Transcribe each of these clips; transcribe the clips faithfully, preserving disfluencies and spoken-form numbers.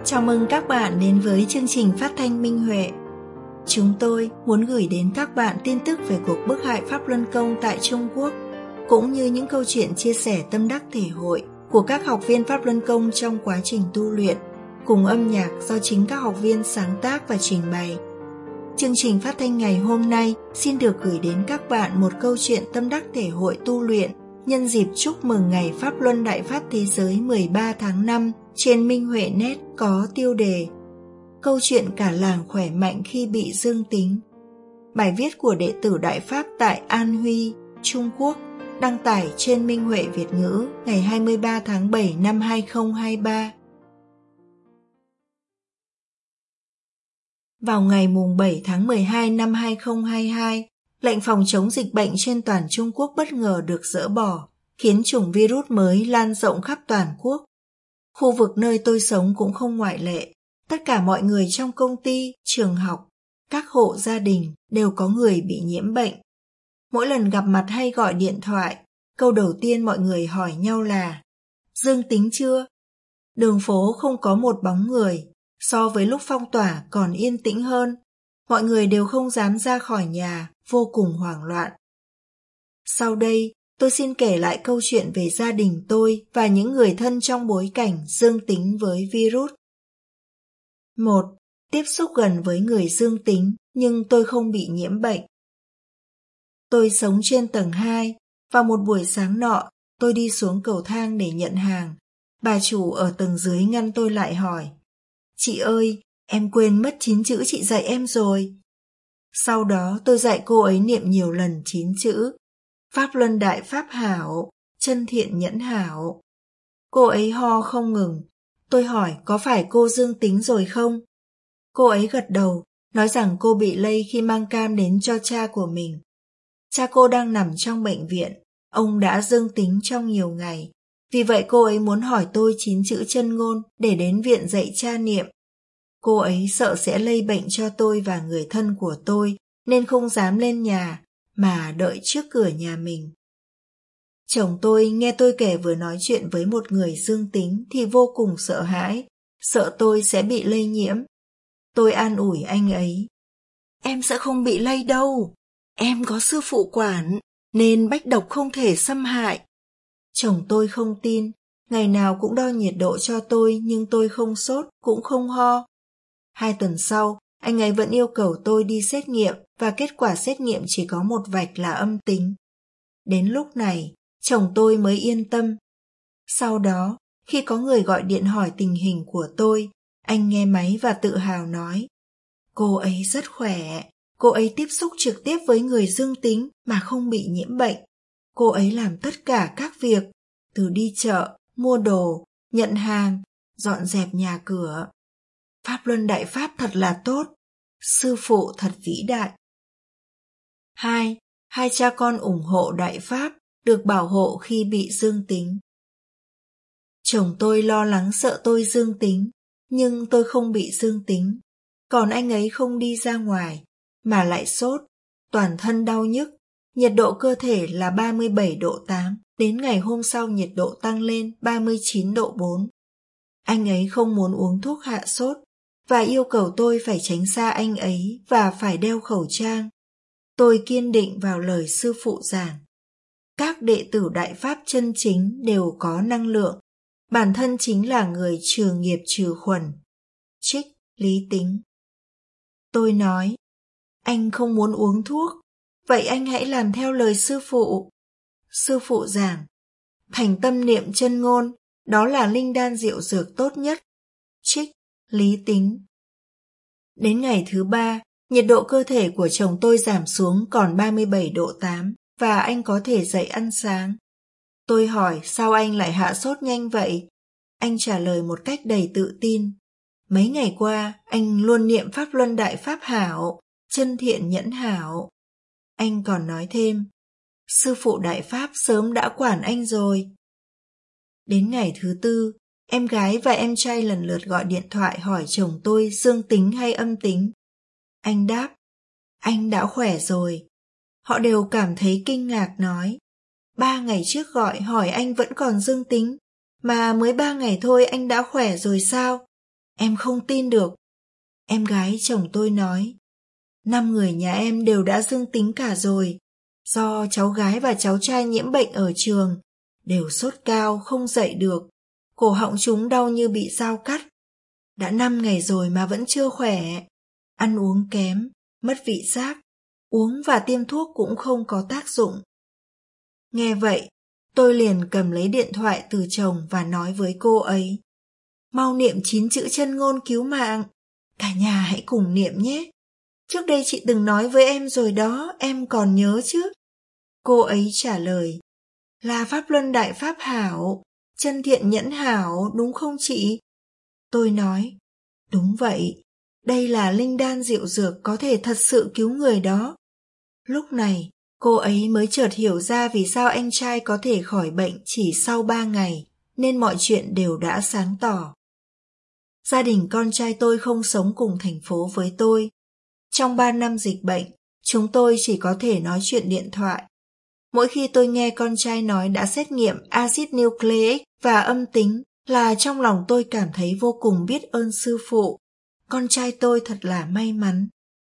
Chào mừng các bạn đến với chương trình phát thanh Minh Huệ. Chúng tôi muốn gửi đến các bạn tin tức về cuộc bức hại Pháp Luân Công tại Trung Quốc, cũng như những câu chuyện chia sẻ tâm đắc thể hội của các học viên Pháp Luân Công trong quá trình tu luyện, cùng âm nhạc do chính các học viên sáng tác và trình bày. Chương trình phát thanh ngày hôm nay xin được gửi đến các bạn một câu chuyện tâm đắc thể hội tu luyện nhân dịp chúc mừng ngày Pháp Luân Đại Pháp Thế Giới mười ba tháng năm trên Minh Huệ Net có tiêu đề Câu chuyện cả làng khỏe mạnh khi bị dương tính. Bài viết của đệ tử Đại Pháp tại An Huy, Trung Quốc, đăng tải trên Minh Huệ Việt ngữ ngày hai mươi ba tháng bảy năm hai không hai ba. Vào ngày mùng bảy tháng mười hai năm hai không hai hai, lệnh phòng chống dịch bệnh trên toàn Trung Quốc bất ngờ được dỡ bỏ, khiến chủng virus mới lan rộng khắp toàn quốc. Khu vực nơi tôi sống cũng không ngoại lệ. Tất cả mọi người trong công ty, trường học, các hộ gia đình đều có người bị nhiễm bệnh. Mỗi lần gặp mặt hay gọi điện thoại, câu đầu tiên mọi người hỏi nhau là dương tính chưa? Đường phố không có một bóng người, so với lúc phong tỏa còn yên tĩnh hơn. Mọi người đều không dám ra khỏi nhà, vô cùng hoảng loạn. Sau đây, tôi xin kể lại câu chuyện về gia đình tôi và những người thân trong bối cảnh dương tính với virus. một. Tiếp xúc gần với người dương tính nhưng tôi không bị nhiễm bệnh. Tôi sống trên tầng hai. Vào một buổi sáng nọ, tôi đi xuống cầu thang để nhận hàng. Bà chủ ở tầng dưới ngăn tôi lại hỏi: Chị ơi, em quên mất chín chữ chị dạy em rồi. Sau đó tôi dạy cô ấy niệm nhiều lần chín chữ Pháp Luân Đại Pháp Hảo, chân thiện nhẫn hảo. Cô ấy ho không ngừng. Tôi hỏi có phải cô dương tính rồi không? Cô ấy gật đầu, nói rằng cô bị lây khi mang cam đến cho cha của mình. Cha cô đang nằm trong bệnh viện, ông đã dương tính trong nhiều ngày. Vì vậy cô ấy muốn hỏi tôi chín chữ chân ngôn để đến viện dạy cha niệm. Cô ấy sợ sẽ lây bệnh cho tôi và người thân của tôi nên không dám lên nhà mà đợi trước cửa nhà mình. Chồng tôi nghe tôi kể vừa nói chuyện với một người dương tính thì vô cùng sợ hãi, sợ tôi sẽ bị lây nhiễm. Tôi an ủi anh ấy: Em sẽ không bị lây đâu, em có sư phụ quản nên bách độc không thể xâm hại. Chồng tôi không tin, ngày nào cũng đo nhiệt độ cho tôi nhưng tôi không sốt, cũng không ho. Hai tuần sau, anh ấy vẫn yêu cầu tôi đi xét nghiệm và kết quả xét nghiệm chỉ có một vạch là âm tính. Đến lúc này, chồng tôi mới yên tâm. Sau đó, khi có người gọi điện hỏi tình hình của tôi, anh nghe máy và tự hào nói: Cô ấy rất khỏe, cô ấy tiếp xúc trực tiếp với người dương tính mà không bị nhiễm bệnh. Cô ấy làm tất cả các việc, từ đi chợ, mua đồ, nhận hàng, dọn dẹp nhà cửa. Pháp Luân Đại Pháp thật là tốt, sư phụ thật vĩ đại. hai. Hai cha con ủng hộ Đại Pháp, được bảo hộ khi bị dương tính. Chồng tôi lo lắng sợ tôi dương tính, nhưng tôi không bị dương tính. Còn anh ấy không đi ra ngoài, mà lại sốt, toàn thân đau nhức, nhiệt độ cơ thể là ba mươi bảy độ tám, đến ngày hôm sau nhiệt độ tăng lên ba mươi chín độ bốn. Anh ấy không muốn uống thuốc hạ sốt, và yêu cầu tôi phải tránh xa anh ấy và phải đeo khẩu trang. Tôi kiên định vào lời sư phụ giảng. Các đệ tử Đại Pháp chân chính đều có năng lượng, bản thân chính là người trừ nghiệp trừ khuẩn. Trích Lý Tính. Tôi nói: Anh không muốn uống thuốc, vậy anh hãy làm theo lời sư phụ. Sư phụ giảng: Thành tâm niệm chân ngôn, đó là linh đan diệu dược tốt nhất. Trích Lý Tính. Đến ngày thứ ba, nhiệt độ cơ thể của chồng tôi giảm xuống còn ba mươi bảy độ tám và anh có thể dậy ăn sáng. Tôi hỏi sao anh lại hạ sốt nhanh vậy? Anh trả lời một cách đầy tự tin: Mấy ngày qua, anh luôn niệm Pháp Luân Đại Pháp Hảo, chân thiện nhẫn hảo. Anh còn nói thêm: Sư phụ Đại Pháp sớm đã quản anh rồi. Đến ngày thứ tư, em gái và em trai lần lượt gọi điện thoại hỏi chồng tôi dương tính hay âm tính. Anh đáp: Anh đã khỏe rồi. Họ đều cảm thấy kinh ngạc nói: Ba ngày trước gọi hỏi anh vẫn còn dương tính, mà mới ba ngày thôi anh đã khỏe rồi sao? Em không tin được. Em gái chồng tôi nói, năm người nhà em đều đã dương tính cả rồi. Do cháu gái và cháu trai nhiễm bệnh ở trường, đều sốt cao không dậy được. Cổ họng chúng đau như bị dao cắt. Đã năm ngày rồi mà vẫn chưa khỏe. Ăn uống kém, mất vị giác, uống và tiêm thuốc cũng không có tác dụng. Nghe vậy, tôi liền cầm lấy điện thoại từ chồng và nói với cô ấy, mau niệm chín chữ chân ngôn cứu mạng, cả nhà hãy cùng niệm nhé. Trước đây chị từng nói với em rồi đó, em còn nhớ chứ? Cô ấy trả lời, là Pháp Luân Đại Pháp Hảo, chân thiện nhẫn hảo, đúng không chị? Tôi nói, đúng vậy, đây là linh đan diệu dược có thể thật sự cứu người đó. Lúc này, cô ấy mới chợt hiểu ra vì sao anh trai có thể khỏi bệnh chỉ sau ba ngày, nên mọi chuyện đều đã sáng tỏ. Gia đình con trai tôi không sống cùng thành phố với tôi. Trong ba năm dịch bệnh, chúng tôi chỉ có thể nói chuyện điện thoại. Mỗi khi tôi nghe con trai nói đã xét nghiệm axit nucleic và âm tính là trong lòng tôi cảm thấy vô cùng biết ơn sư phụ. Con trai tôi thật là may mắn.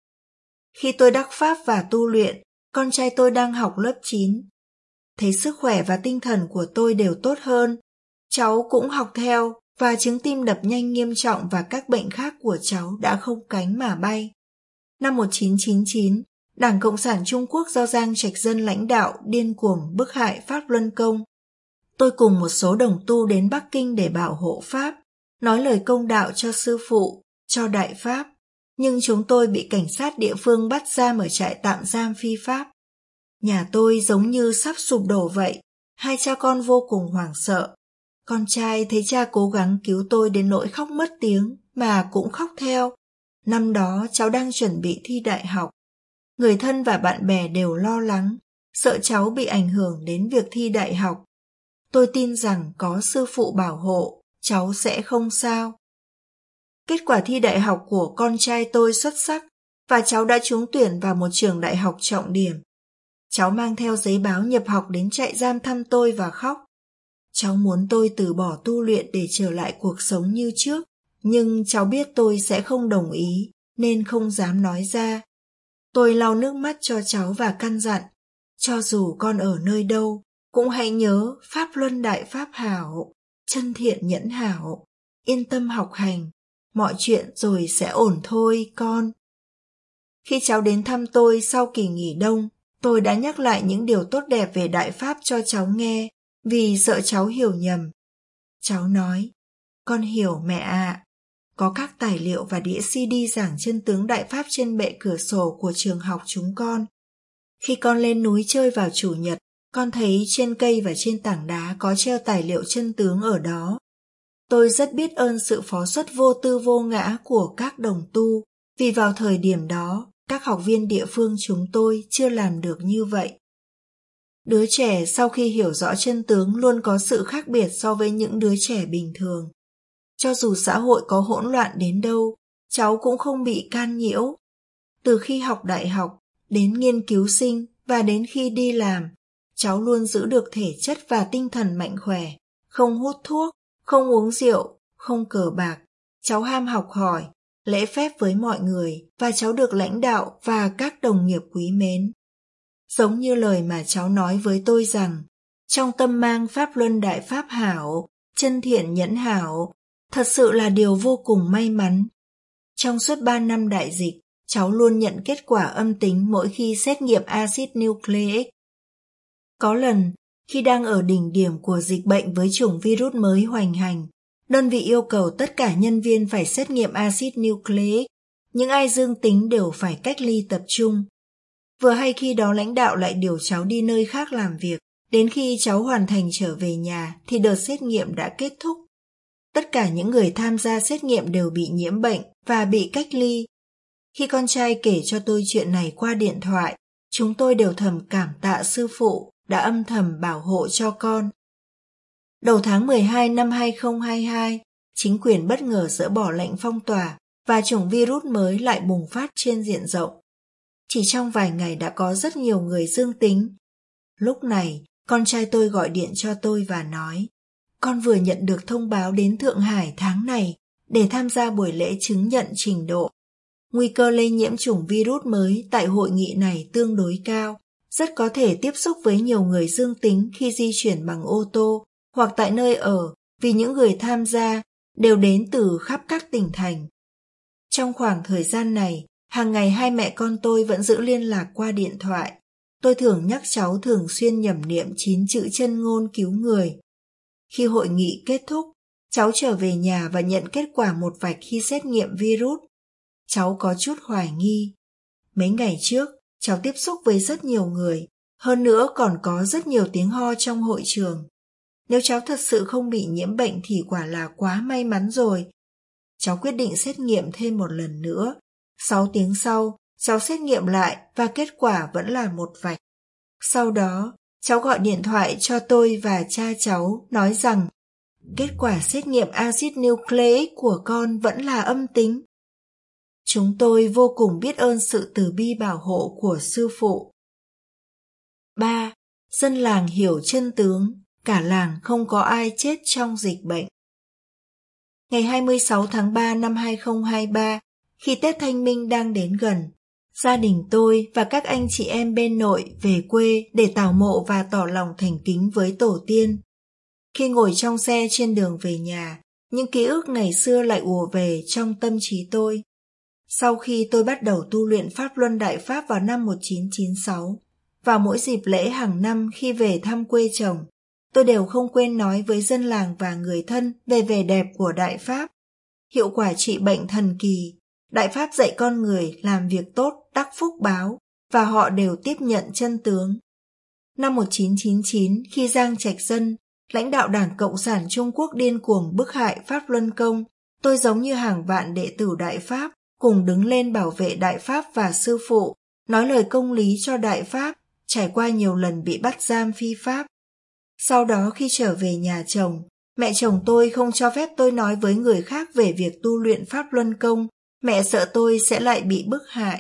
Khi tôi đắc pháp và tu luyện, con trai tôi đang học lớp chín. Thấy sức khỏe và tinh thần của tôi đều tốt hơn. Cháu cũng học theo và chứng tim đập nhanh nghiêm trọng và các bệnh khác của cháu đã không cánh mà bay. Năm một nghìn chín trăm chín mươi chín, Đảng Cộng sản Trung Quốc do Giang Trạch Dân lãnh đạo điên cuồng bức hại Pháp Luân Công. Tôi cùng một số đồng tu đến Bắc Kinh để bảo hộ Pháp, nói lời công đạo cho sư phụ, cho Đại Pháp. Nhưng chúng tôi bị cảnh sát địa phương bắt giam ở trại tạm giam phi pháp. Nhà tôi giống như sắp sụp đổ vậy, hai cha con vô cùng hoảng sợ. Con trai thấy cha cố gắng cứu tôi đến nỗi khóc mất tiếng, mà cũng khóc theo. Năm đó cháu đang chuẩn bị thi đại học. Người thân và bạn bè đều lo lắng, sợ cháu bị ảnh hưởng đến việc thi đại học. Tôi tin rằng có sư phụ bảo hộ, cháu sẽ không sao. Kết quả thi đại học của con trai tôi xuất sắc và cháu đã trúng tuyển vào một trường đại học trọng điểm. Cháu mang theo giấy báo nhập học đến trại giam thăm tôi và khóc. Cháu muốn tôi từ bỏ tu luyện để trở lại cuộc sống như trước, nhưng cháu biết tôi sẽ không đồng ý nên không dám nói ra. Tôi lau nước mắt cho cháu và căn dặn, cho dù con ở nơi đâu, cũng hãy nhớ Pháp Luân Đại Pháp Hảo, chân thiện nhẫn hảo, yên tâm học hành, mọi chuyện rồi sẽ ổn thôi con. Khi cháu đến thăm tôi sau kỳ nghỉ đông, tôi đã nhắc lại những điều tốt đẹp về Đại Pháp cho cháu nghe, vì sợ cháu hiểu nhầm. Cháu nói, con hiểu mẹ ạ. Có các tài liệu và đĩa xê đê giảng chân tướng Đại Pháp trên bệ cửa sổ của trường học chúng con. Khi con lên núi chơi vào Chủ nhật, con thấy trên cây và trên tảng đá có treo tài liệu chân tướng ở đó. Tôi rất biết ơn sự phó xuất vô tư vô ngã của các đồng tu, vì vào thời điểm đó, các học viên địa phương chúng tôi chưa làm được như vậy. Đứa trẻ sau khi hiểu rõ chân tướng luôn có sự khác biệt so với những đứa trẻ bình thường. Cho dù xã hội có hỗn loạn đến đâu, cháu cũng không bị can nhiễu. Từ khi học đại học, đến nghiên cứu sinh và đến khi đi làm, cháu luôn giữ được thể chất và tinh thần mạnh khỏe, không hút thuốc, không uống rượu, không cờ bạc. Cháu ham học hỏi, lễ phép với mọi người và cháu được lãnh đạo và các đồng nghiệp quý mến. Giống như lời mà cháu nói với tôi rằng, trong tâm mang Pháp Luân Đại Pháp Hảo, chân thiện nhẫn hảo, thật sự là điều vô cùng may mắn. Trong suốt ba năm đại dịch, cháu luôn nhận kết quả âm tính mỗi khi xét nghiệm axit nucleic. Có lần, khi đang ở đỉnh điểm của dịch bệnh với chủng virus mới hoành hành, đơn vị yêu cầu tất cả nhân viên phải xét nghiệm axit nucleic, những ai dương tính đều phải cách ly tập trung. Vừa hay khi đó lãnh đạo lại điều cháu đi nơi khác làm việc, đến khi cháu hoàn thành trở về nhà thì đợt xét nghiệm đã kết thúc. Tất cả những người tham gia xét nghiệm đều bị nhiễm bệnh và bị cách ly. Khi con trai kể cho tôi chuyện này qua điện thoại, chúng tôi đều thầm cảm tạ sư phụ đã âm thầm bảo hộ cho con. Đầu tháng mười hai năm hai không hai hai, chính quyền bất ngờ dỡ bỏ lệnh phong tỏa và chủng virus mới lại bùng phát trên diện rộng. Chỉ trong vài ngày đã có rất nhiều người dương tính. Lúc này, con trai tôi gọi điện cho tôi và nói, con vừa nhận được thông báo đến Thượng Hải tháng này, để tham gia buổi lễ chứng nhận trình độ. Nguy cơ lây nhiễm chủng virus mới tại hội nghị này tương đối cao, rất có thể tiếp xúc với nhiều người dương tính khi di chuyển bằng ô tô hoặc tại nơi ở, vì những người tham gia đều đến từ khắp các tỉnh thành. Trong khoảng thời gian này, hàng ngày hai mẹ con tôi vẫn giữ liên lạc qua điện thoại. Tôi thường nhắc cháu thường xuyên nhẩm niệm chín chữ chân ngôn cứu người. Khi hội nghị kết thúc, cháu trở về nhà và nhận kết quả một vạch khi xét nghiệm virus. Cháu có chút hoài nghi. Mấy ngày trước, cháu tiếp xúc với rất nhiều người, hơn nữa còn có rất nhiều tiếng ho trong hội trường. Nếu cháu thật sự không bị nhiễm bệnh thì quả là quá may mắn rồi. Cháu quyết định xét nghiệm thêm một lần nữa. Sáu tiếng sau, cháu xét nghiệm lại và kết quả vẫn là một vạch. Sau đó, cháu gọi điện thoại cho tôi và cha cháu nói rằng kết quả xét nghiệm axit nucleic của con vẫn là âm tính. Chúng tôi vô cùng biết ơn sự từ bi bảo hộ của sư phụ. ba. Dân làng hiểu chân tướng, cả làng không có ai chết trong dịch bệnh. Ngày hai mươi sáu tháng ba năm hai không hai ba, khi Tết Thanh Minh đang đến gần, gia đình tôi và các anh chị em bên nội về quê để tảo mộ và tỏ lòng thành kính với tổ tiên. Khi ngồi trong xe trên đường về nhà, những ký ức ngày xưa lại ùa về trong tâm trí tôi. Sau khi tôi bắt đầu tu luyện Pháp Luân Đại Pháp vào năm một nghìn chín trăm chín mươi sáu, vào mỗi dịp lễ hàng năm khi về thăm quê chồng, tôi đều không quên nói với dân làng và người thân về vẻ đẹp của Đại Pháp, hiệu quả trị bệnh thần kỳ. Đại Pháp dạy con người làm việc tốt, đắc phúc báo, và họ đều tiếp nhận chân tướng. Năm một nghìn chín trăm chín mươi chín, khi Giang Trạch Dân, lãnh đạo Đảng Cộng sản Trung Quốc điên cuồng bức hại Pháp Luân Công, tôi giống như hàng vạn đệ tử Đại Pháp, cùng đứng lên bảo vệ Đại Pháp và sư phụ, nói lời công lý cho Đại Pháp, trải qua nhiều lần bị bắt giam phi pháp. Sau đó khi trở về nhà chồng, mẹ chồng tôi không cho phép tôi nói với người khác về việc tu luyện Pháp Luân Công, mẹ sợ tôi sẽ lại bị bức hại.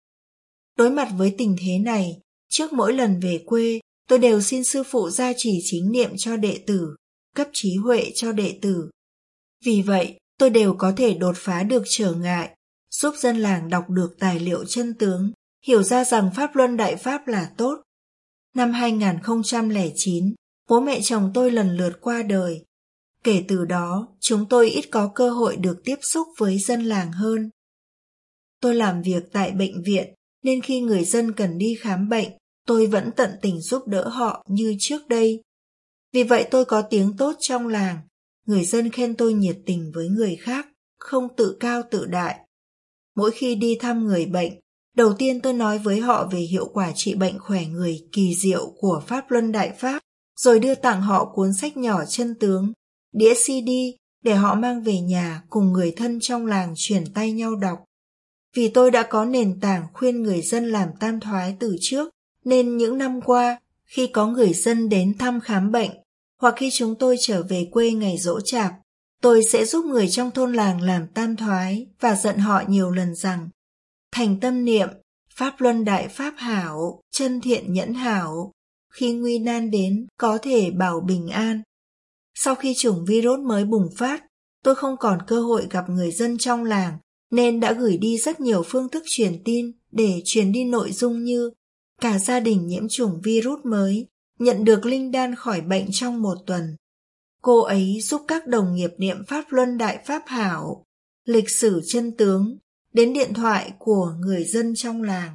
Đối mặt với tình thế này, trước mỗi lần về quê, tôi đều xin sư phụ gia trì chính niệm cho đệ tử, cấp trí huệ cho đệ tử. Vì vậy, tôi đều có thể đột phá được trở ngại, giúp dân làng đọc được tài liệu chân tướng, hiểu ra rằng Pháp Luân Đại Pháp là tốt. Năm hai không không chín, bố mẹ chồng tôi lần lượt qua đời. Kể từ đó, chúng tôi ít có cơ hội được tiếp xúc với dân làng hơn. Tôi làm việc tại bệnh viện, nên khi người dân cần đi khám bệnh, tôi vẫn tận tình giúp đỡ họ như trước đây. Vì vậy tôi có tiếng tốt trong làng, người dân khen tôi nhiệt tình với người khác, không tự cao tự đại. Mỗi khi đi thăm người bệnh, đầu tiên tôi nói với họ về hiệu quả trị bệnh khỏe người kỳ diệu của Pháp Luân Đại Pháp, rồi đưa tặng họ cuốn sách nhỏ chân tướng, đĩa xê đê để họ mang về nhà cùng người thân trong làng chuyển tay nhau đọc. Vì tôi đã có nền tảng khuyên người dân làm tam thoái từ trước, nên những năm qua, khi có người dân đến thăm khám bệnh, hoặc khi chúng tôi trở về quê ngày giỗ chạp, tôi sẽ giúp người trong thôn làng làm tam thoái và dặn họ nhiều lần rằng: thành tâm niệm, Pháp Luân Đại Pháp hảo, chân thiện nhẫn hảo, khi nguy nan đến có thể bảo bình an. Sau khi chủng virus mới bùng phát, tôi không còn cơ hội gặp người dân trong làng, nên đã gửi đi rất nhiều phương thức truyền tin để truyền đi nội dung như cả gia đình nhiễm chủng virus mới, nhận được linh đan khỏi bệnh trong một tuần. Cô ấy giúp các đồng nghiệp niệm Pháp Luân Đại Pháp hảo, lịch sử chân tướng, đến điện thoại của người dân trong làng.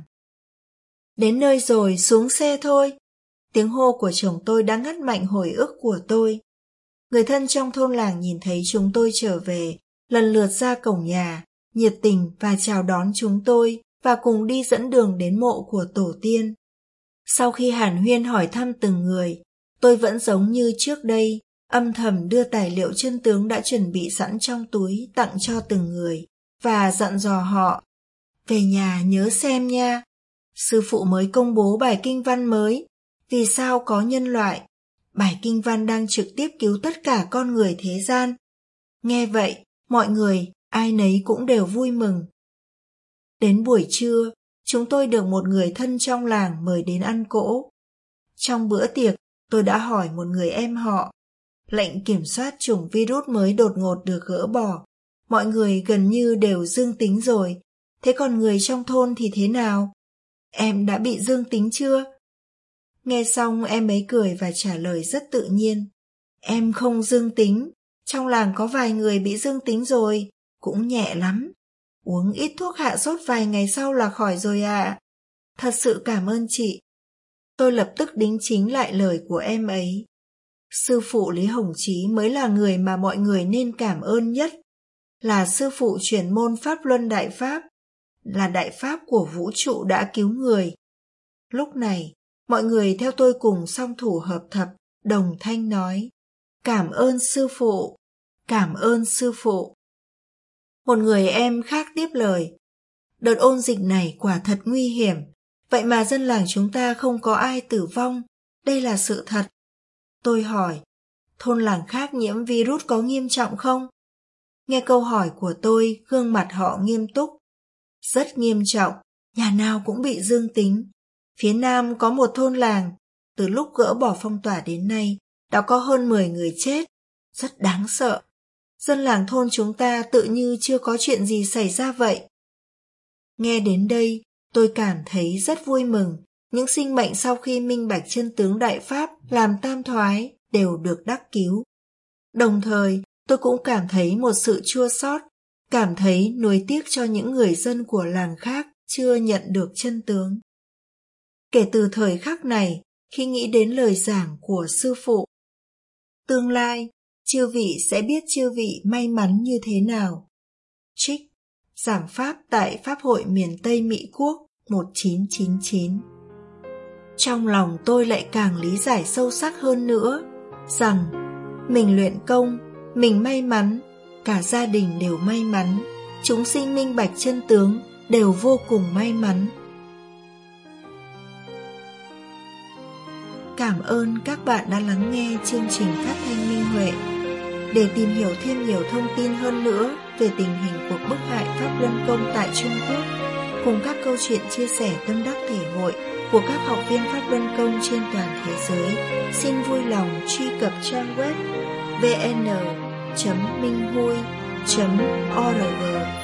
Đến nơi rồi, xuống xe thôi. Tiếng hô của chồng tôi đã ngắt mạnh hồi ức của tôi. Người thân trong thôn làng nhìn thấy chúng tôi trở về, lần lượt ra cổng nhà, nhiệt tình và chào đón chúng tôi và cùng đi dẫn đường đến mộ của tổ tiên. Sau khi hàn huyên hỏi thăm từng người, tôi vẫn giống như trước đây, âm thầm đưa tài liệu chân tướng đã chuẩn bị sẵn trong túi tặng cho từng người và dặn dò họ: về nhà nhớ xem nha, sư phụ mới công bố bài kinh văn mới, vì sao có nhân loại. Bài kinh văn đang trực tiếp cứu tất cả con người thế gian. Nghe vậy, mọi người, ai nấy cũng đều vui mừng. Đến buổi trưa, chúng tôi được một người thân trong làng mời đến ăn cỗ. Trong bữa tiệc, tôi đã hỏi một người em họ. Lệnh kiểm soát chủng virus mới đột ngột được gỡ bỏ. mọi người gần như đều dương tính rồi. Thế còn người trong thôn thì thế nào? Em đã bị dương tính chưa? Nghe xong em ấy cười và trả lời rất tự nhiên. Em không dương tính, trong làng có vài người bị dương tính rồi, cũng nhẹ lắm. Uống ít thuốc hạ sốt vài ngày sau là khỏi rồi ạ. À. Thật sự cảm ơn chị. Tôi lập tức đính chính lại lời của em ấy. Sư phụ Lý Hồng Chí mới là người mà mọi người nên cảm ơn nhất. Là sư phụ truyền môn Pháp Luân Đại Pháp, là đại pháp của vũ trụ đã cứu người. Lúc này, mọi người theo tôi cùng song thủ hợp thập, đồng thanh nói, cảm ơn sư phụ, cảm ơn sư phụ. Một người em khác tiếp lời, đợt ôn dịch này quả thật nguy hiểm, vậy mà dân làng chúng ta không có ai tử vong, đây là sự thật. Tôi hỏi, thôn làng khác nhiễm virus có nghiêm trọng không? Nghe câu hỏi của tôi, gương mặt họ nghiêm túc. Rất nghiêm trọng, nhà nào cũng bị dương tính. Phía Nam có một thôn làng, từ lúc gỡ bỏ phong tỏa đến nay, đã có hơn mười người chết. Rất đáng sợ. Dân làng thôn chúng ta tự như chưa có chuyện gì xảy ra vậy. Nghe đến đây, tôi cảm thấy rất vui mừng. Những sinh mệnh sau khi minh bạch chân tướng Đại Pháp làm tam thoái đều được đắc cứu. Đồng thời, tôi cũng cảm thấy một sự chua xót, cảm thấy nuối tiếc cho những người dân của làng khác chưa nhận được chân tướng. Kể từ thời khắc này, khi nghĩ đến lời giảng của sư phụ, tương lai, chư vị sẽ biết chư vị may mắn như thế nào. Trích, giảng pháp tại Pháp hội miền Tây Mỹ Quốc một nghìn chín trăm chín mươi chín. Trong lòng tôi lại càng lý giải sâu sắc hơn nữa, rằng mình luyện công, mình may mắn, cả gia đình đều may mắn, chúng sinh minh bạch chân tướng đều vô cùng may mắn. Cảm ơn các bạn đã lắng nghe chương trình phát thanh Minh Huệ. Để tìm hiểu thêm nhiều thông tin hơn nữa về tình hình cuộc bức hại Pháp Luân Công tại Trung Quốc, cùng các câu chuyện chia sẻ tâm đắc thể hội của các học viên Pháp Luân Công trên toàn thế giới, xin vui lòng truy cập trang web vê en chấm minh hui chấm org.